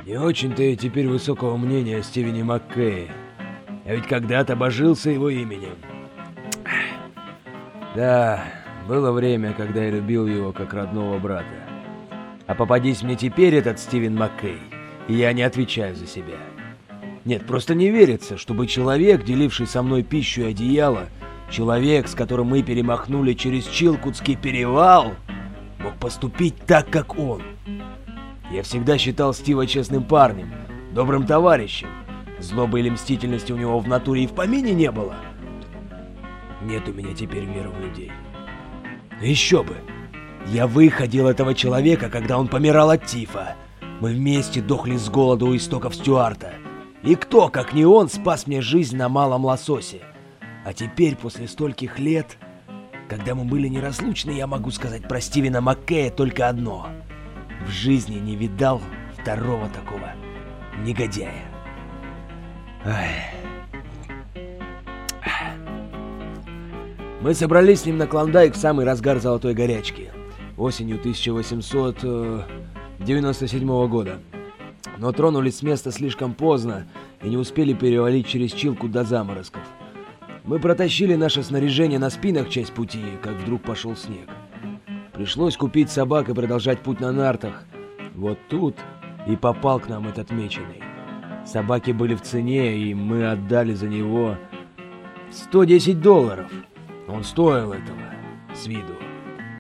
Не очень-то я теперь высокого мнения о Стивене Маккее. Я ведь когда-то божился его именем. Да, было время, когда я любил его как родного брата. А попадись мне теперь этот Стивен Маккей, и я не отвечаю за себя. Нет, просто не верится, чтобы человек, деливший со мной пищу и одеяло, человек, с которым мы перемахнули через Чилкутский перевал, мог поступить так, как он. Я всегда считал Стива честным парнем, добрым товарищем. Злобы или мстительности у него в натуре и в помине не было. Нет у меня теперь веры в людей. Но еще бы! Я выходил этого человека, когда он помирал от тифа. Мы вместе дохли с голоду у истоков Стюарта. И кто, как не он, спас мне жизнь на Малом Лососе. А теперь, после стольких лет, когда мы были неразлучны, я могу сказать про Стивена Маккея только одно. В жизни не видал второго такого негодяя. Ай. Мы собрались с ним на Клондайк в самый разгар золотой горячки, осенью 1897 года. Но тронулись с места слишком поздно и не успели перевалить через Чилкут до заморозков. Мы протащили наше снаряжение на спинах часть пути, как вдруг пошел снег. Пришлось купить собак и продолжать путь на нартах. Вот тут и попал к нам этот меченый. Собаки были в цене, и мы отдали за него $110. Он стоил этого, с виду.